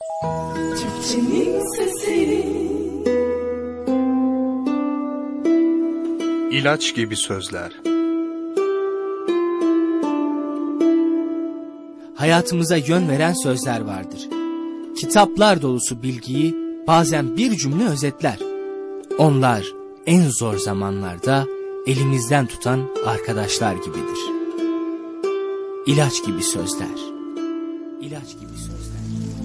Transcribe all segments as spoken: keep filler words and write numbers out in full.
Türkçenin sesi. İlaç gibi sözler. Hayatımıza yön veren sözler vardır. Kitaplar dolusu bilgiyi bazen bir cümle özetler. Onlar en zor zamanlarda elimizden tutan arkadaşlar gibidir. İlaç gibi sözler. İlaç gibi sözler.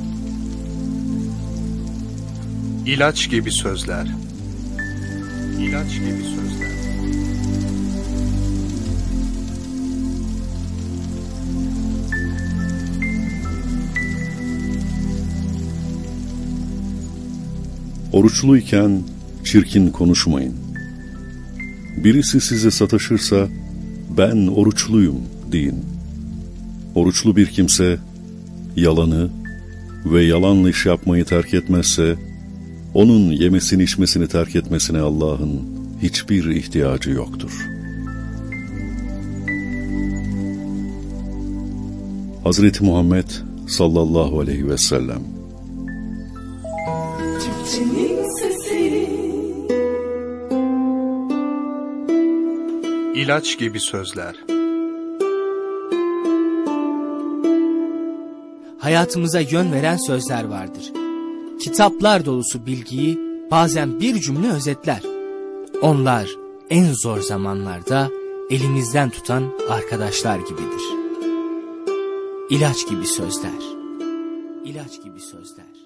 İlaç gibi sözler. İlaç gibi sözler. Oruçluyken çirkin konuşmayın. Birisi size sataşırsa, ben oruçluyum deyin. Oruçlu bir kimse, yalanı ve yalanla iş yapmayı terk etmezse, onun yemesini içmesini terk etmesine Allah'ın hiçbir ihtiyacı yoktur. Hazreti Muhammed sallallahu aleyhi ve sellem. Türkçenin sesi. İlaç gibi sözler. Hayatımıza yön veren sözler vardır. Kitaplar dolusu bilgiyi bazen bir cümle özetler. Onlar en zor zamanlarda elimizden tutan arkadaşlar gibidir. İlaç gibi sözler. İlaç gibi sözler.